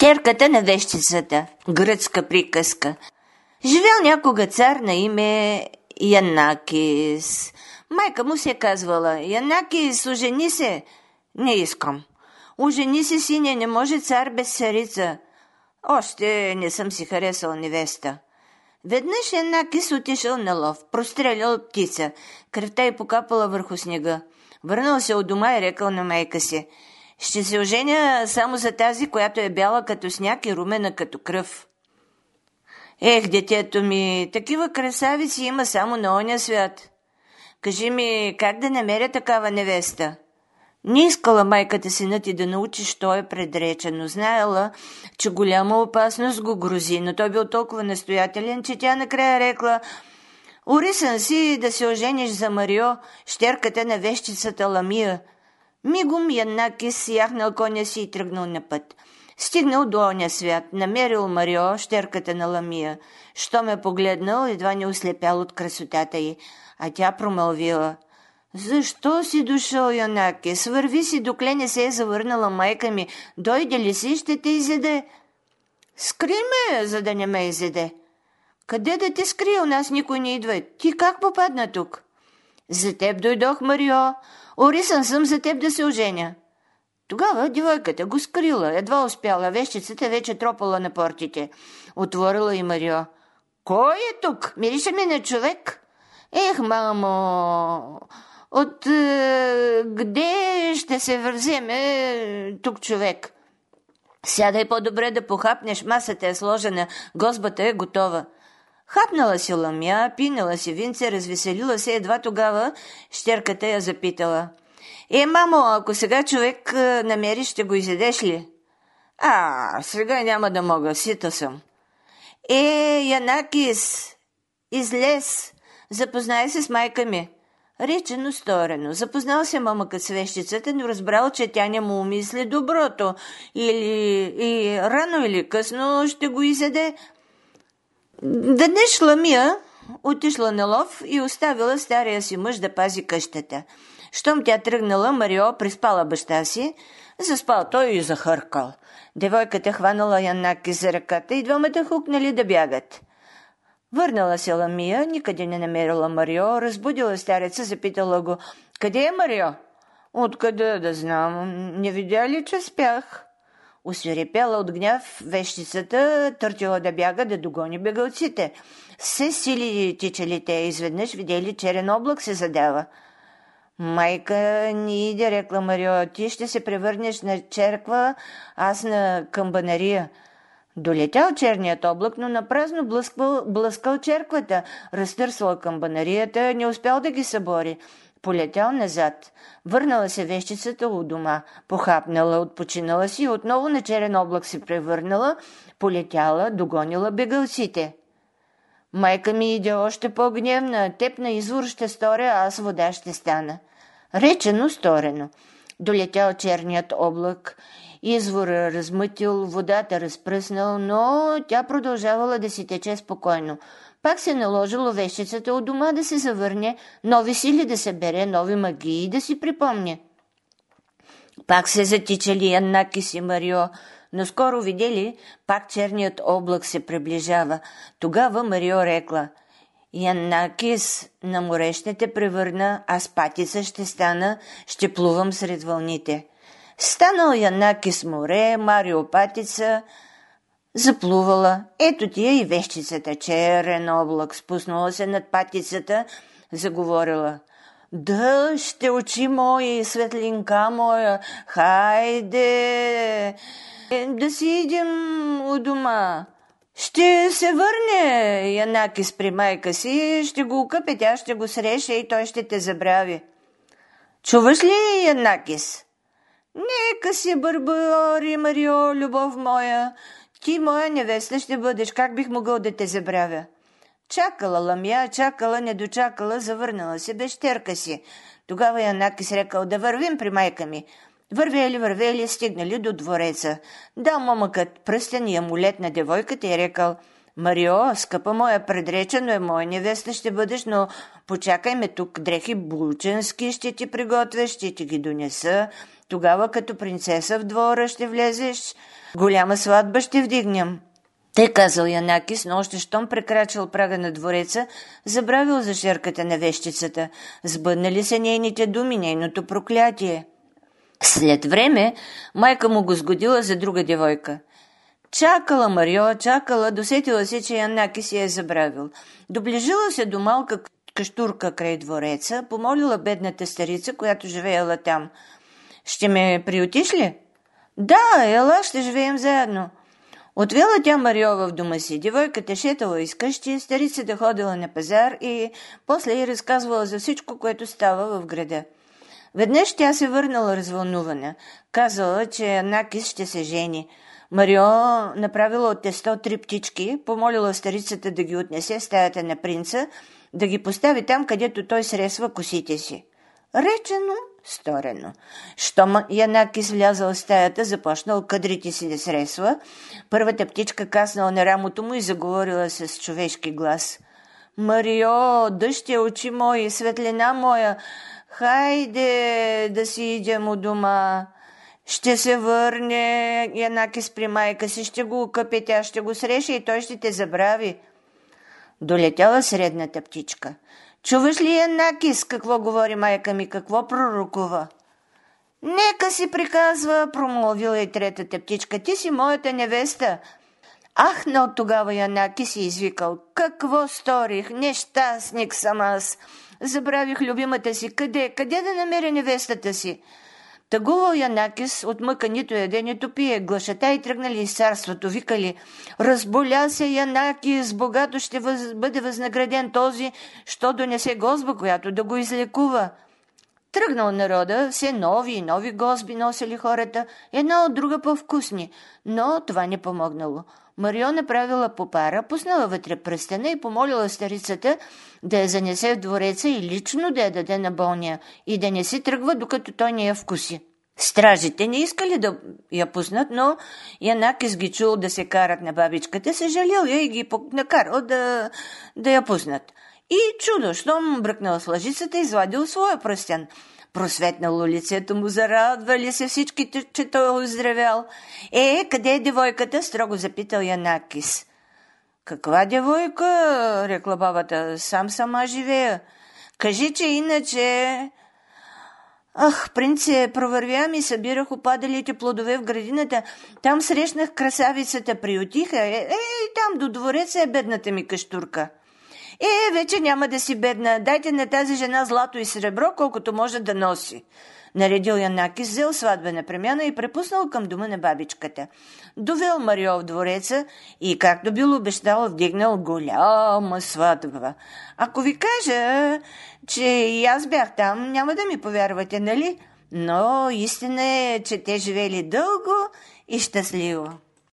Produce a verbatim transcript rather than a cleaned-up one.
Щерката на вещицата. Гръцка приказка. Живял някога цар на име Янакис. Майка му се казвала: Янакис, ожени се. Не искам. Ожени се, сине, не може цар без царица. Още не съм си харесал невеста. Веднъж Янакис отишъл на лов, прострелял птица, кръвта й покапала върху снега. Върнал се от дома и рекал на майка си: ще се оженя само за тази, която е бяла като сняг и румена като кръв. Ех, детето ми, такива красавици има само на оня свят. Кажи ми, как да намеря такава невеста? Не искала майката синът и да научи, що е предречено. Знаела, че голяма опасност го грози, но той бил толкова настоятелен, че тя накрая рекла: Орисън си да се ожениш за Марио, щерката на вещицата Ламия. Мигом Янакис яхнал коня си и тръгнал на път. Стигнал до оня свят, намерил Марио, щерката на Ламия. Що ме погледнал, едва не ослепял от красотата й, а тя промълвила: защо си дошъл, Янакис? Върви си, докле не се е завърнала майка ми. Дойде ли си, ще те изеде. Скри ме, за да не ме изеде. Къде да те скри? У нас никой не идва. Ти как попадна тук? За теб дойдох, Марио. Орисън съм за теб да се оженя. Тогава девойката го скрила, едва успяла, вещицата вече тропала на портите. Отворила и Марио. Кой е тук? Мирише ми на човек? Ех, мамо, от е, где ще се вземе тук човек? Сядай по-добре да похапнеш, масата е сложена, гозбата е готова. Хапнала си Ламия, пинала си винце, развеселила се, едва тогава щерката я запитала: Е, мамо, ако сега човек намериш, ще го изедеш ли? А, сега няма да мога, сита съм. Е, Янакис, излез, запознай се с майка ми. Речено сторено. Запознал се мамъкът с вещицата, но разбрал, че тя не му умисли доброто. Или и рано или късно ще го изеде. Веднъж Ламия отишла на лов и оставила стария си мъж да пази къщата. Щом тя тръгнала, Марио приспала баща си, заспал той и захъркал. Девойката хванала Янакис за ръката и двамата хукнали да бягат. Върнала се Ламия, никъде не намерила Марио, разбудила стареца, запитала го: къде е Марио? Откъде да знам, не видя ли, че спях? Освирепела от гняв вещицата, търтила да бяга, да догони бегалците. Се сили тичали те, изведнъж видели черен облак се задава. Майка ни иде, рекла Марио, ти ще се превърнеш на черква, аз на камбанария. Долетял черният облак, но напразно блъскал, блъскал черквата, разтърсала камбанарията, не успял да ги събори. Полетял назад. Върнала се вещицата у дома, похапнала, отпочинала си и отново на черен облак се превърнала, полетяла, догонила бегалците. Майка ми иде още по-гневна, теб на извор ще сторя, а аз вода ще стана. Речено сторено. Долетял черният облак, извора размътил, водата разпръснал, но тя продължавала да си тече спокойно. Пак се наложило вещицата от дома да се завърне, нови сили да събере, нови магии да си припомня. Пак се затичали Янакис и Марио, но скоро видели, пак черният облак се приближава. Тогава Марио рекла: Янакис, на море ще те превърна, аз патица ще стана, ще плувам сред вълните. Станал Янакис море, Марио патица, заплувала. Ето тия и вещицата, черен облак, спуснала се над патицата, заговорила: да, ще очи мои, светлинка моя, хайде, да си идем у дома. Ще се върне Янакис при майка си, ще го укъпе, тя ще го среше и той ще те забрави. Чуваш ли, Янакис? Нека си бърбори, Марио, любов моя. Ти моя невеста ще бъдеш, как бих могъл да те забравя? Чакала Ламия, чакала, не дочакала, завърнала се без щерка си. Тогава Янакис рекал: да вървим при майка ми. Вървели, вървели, стигнали до двореца. Дал момъкът пръстен и амулет на девойката и рекал: Марио, скъпа моя, предречено е, моя невеста ще бъдеш, но почакай ме тук, дрехи булченски ще ти приготвя, ще ти ги донеса. Тогава като принцеса в двора ще влезеш. Голяма сватба ще вдигнем. Тъй казал Янакис, но още щом прекрачил прага на двореца, забравил за шерката на вещицата. Сбъднали се нейните думи, нейното проклятие. След време майка му го сгодила за друга девойка. Чакала Марио, чакала, досетила се, че Янакис я е забравил. Доближила се до малка каштурка край двореца, помолила бедната старица, която живеела там. Ще ме приютиш ли? Да, ела, ще живеем заедно. Отвела тя Марио в дома си. Девойката шетала из къщи, старицата ходила на пазар и после й разказвала за всичко, което става в града. Веднъж тя се върнала развълнувана. Казала, че Янакис ще се жени. Марио направила от тесто три птички, помолила старицата да ги отнесе в стаята на принца, да ги постави там, където той сресва косите си. Речено, сторено. Щом Янакис влязал в стаята, започнал къдрите си да сресва. Първата птичка каснала на рамото му и заговорила с човешки глас. Марио, дъще очи мои, светлина моя, хайде да си идем у дома. Ще се върне Янакис при майка си, ще го окъпе, тя ще го среше и той ще те забрави. Долетяла средната птичка. Чуваш ли, Янакис, какво говори майка ми, какво пророкува? Нека си приказва, промолвила и третата птичка, ти си моята невеста. Ахнал тогава Янакис и извикал, какво сторих, нещастник съм аз. Забравих любимата си, къде, къде да намеря невестата си? Тъгувал Янакис, от мъка нито яде, нито пие, глашата и тръгнали из царството, викали, разболя се Янакис, богато ще въз... бъде възнаграден този, що донесе гозба, която да го излекува. Тръгнал народа, все нови и нови гозби носили хората, една от друга по-вкусни, но това не помогнало. Марио направила попара, пуснала вътре пръстена и помолила старицата да я занесе в двореца и лично да я даде на болния и да не си тръгва, докато той не я вкуси. Стражите не искали да я пуснат, но Янакис ги чул да се карат на бабичката, съжалил я и ги накарал да, да я пуснат. И чудо, щом бръкнал с лъжицата, извадил своя пръстен. Просветнало лицето му, зарадвали се всички, че той е оздравял. Е, къде е девойката? Строго запитал Янакис. Каква девойка? Рекла бабата. Сам сама живея. Кажи, че иначе... Ах, принце, провървям и събирах опадалите плодове в градината. Там срещнах красавицата, приютиха. Е, е, там до двореца е бедната ми каштурка. Е, вече няма да си бедна. Дайте на тази жена злато и сребро, колкото може да носи. Наредил Янакис, взел сватбена премяна и препуснал към дома на бабичката. Довел Марио в двореца и, както бил обещал, вдигнал голяма сватба. Ако ви кажа, че и аз бях там, няма да ми повярвате, нали? Но истина е, че те живели дълго и щастливо.